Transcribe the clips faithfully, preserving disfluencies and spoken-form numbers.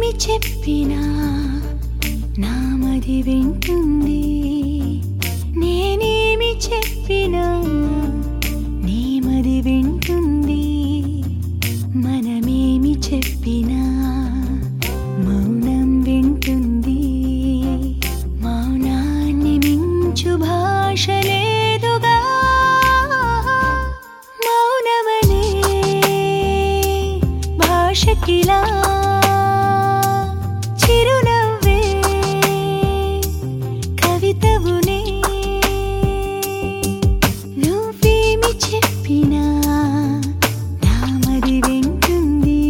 నేనేమి చెప్పినా నామది వింటుంది నేనేమి చెప్పినా నీమది వింటుంది మనమేమి చెప్పినా మౌనం వింటుంది మౌనాన్ని మించు భాష లేదుగా మౌనమనే భాషకిలా చిరునవ్వే కవితవునే నువ్వేమి చెప్పినా నామది వింటుంది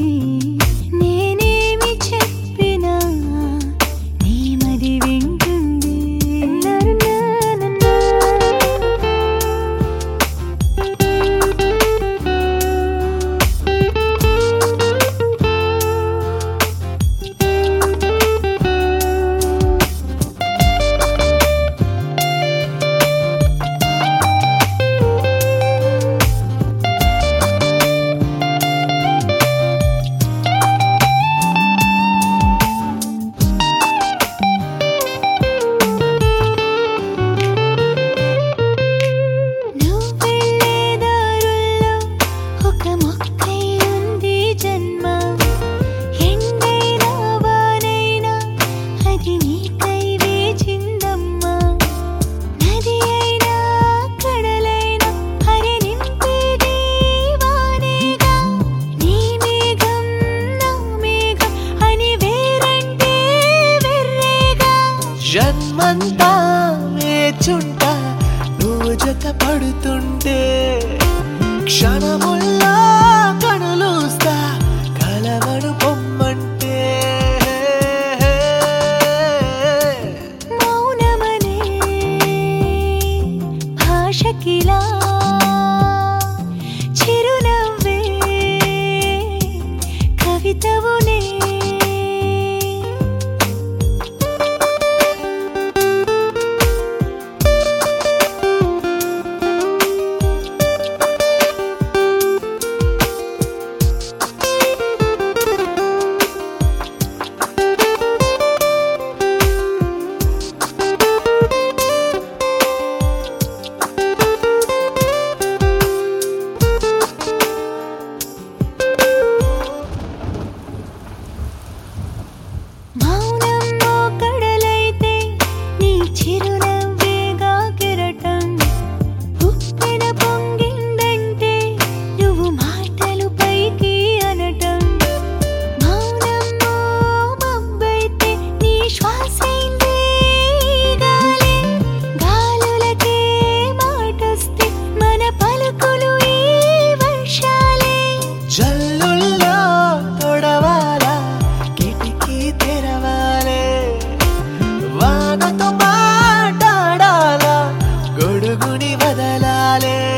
నేనేమి చెప్పినా నీమది వింటుంది జన్మంతా వేచుంటా నువ్వు జత పడుతుంటే క్షణముల్లా కనులూస్తా కలవను పొమ్మంటే మౌనమనే భాషకిలా చిరునవ్వే కవితవునే మౌనంలో కడలైతే నీ చిరునవ్వేగా కెరటం ఉప్పెన పొంగిందంటే నువ్వు మాటలు పైకి అనటం మౌనంలో మబ్బైతే నీ శ్వాసైందే గాలి గాలులకే మాటొస్తే మన పలుకులు ఈ వర్షాలే జల్లుల్లో తొడవాలా కిటికీ తెరవాలే వానతో మాట్లాడాలా గొడుగుని వదలాలే